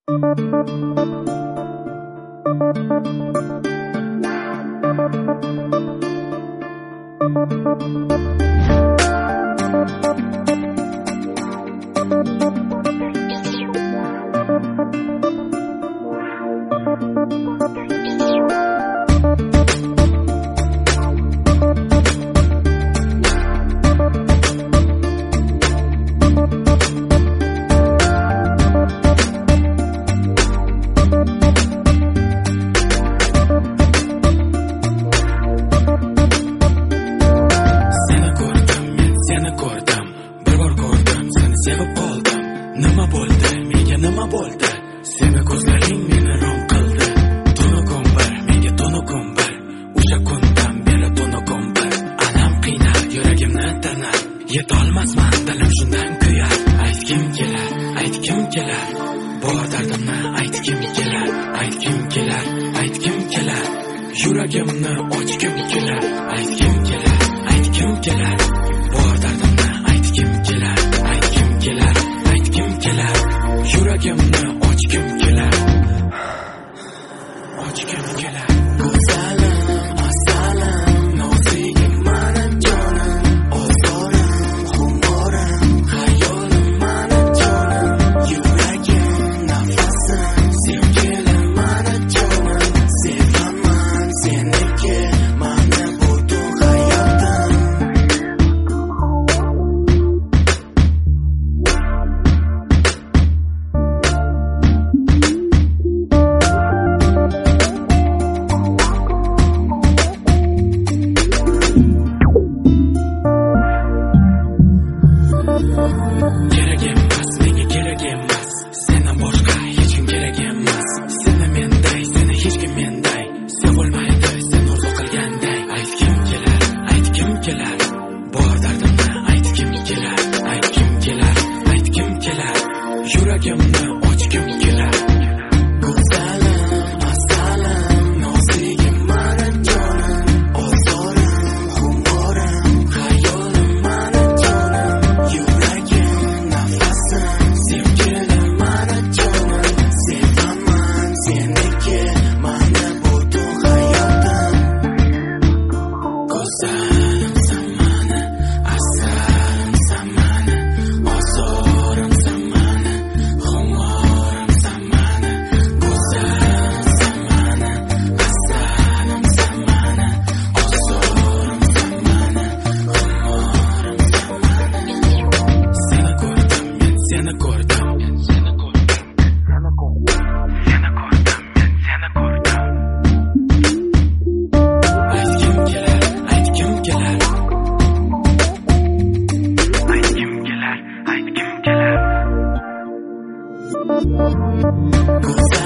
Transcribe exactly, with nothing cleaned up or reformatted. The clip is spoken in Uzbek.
Nima bo'ldi? Menga nima bo'ldi? Seni ko'zlaring meni rom qildi. Tunukum bir, menga tunukum bir. O'sha kundan beri tunukum bir. Anam qiynar, yuragimni tanar. Yetolmasman, dilim shundan kuyar. Aytgim kelar, aytgim kelar. Bu dardimni aytgim kelar, aytgim kelar, aytgim kelar. Yuragimni ochgim kelar, aytgim kelar, aytgim kelar. Bu dardimni aytgim kelar, aytgim kelar. Yuragimni ochgim kelar, ochgim kelar. Go'zalim, asalim, nozigim mana jonim, ozorim, xumorim, hayolim mana jonim, yuragim, nafasim, sevgilim mana jonim, sevaman seniki, mana butun hayotim. Kerak emas, menga kerak emas. Sendan boshqa hech kim kerak emas. Seni menday, seni hech kim menday. Sevilmaydi, sen orzu qilganday. Aytgim kelar, aytgim kelar. Bor dardimni aytgim kelar, aytgim kelar, aytgim kelar. Yuragimni ochgim kelar. Go'zalim, asalim, nozigim mana jonim, ozorim, xumorim, hayolim mana jonim, yuragim, nafasim, sevgilim mana jonim, sevaman seniki, mana butun hayotim. Go'zalim zamani, asalim zamani, ozorim zamani, xumorim zamani. Go'zalim zamani, asalim zamani, ozorim zamani, xumorim zamani. Seni ko'rdim, men seni ko'rdim, men seni ko'rdim, seni ko'rdim, seni ko'rdim, men seni ko'rdim. Aytgim kelar, aytgim kelar. Aytgim kelar, aytgim kelar. Go'zal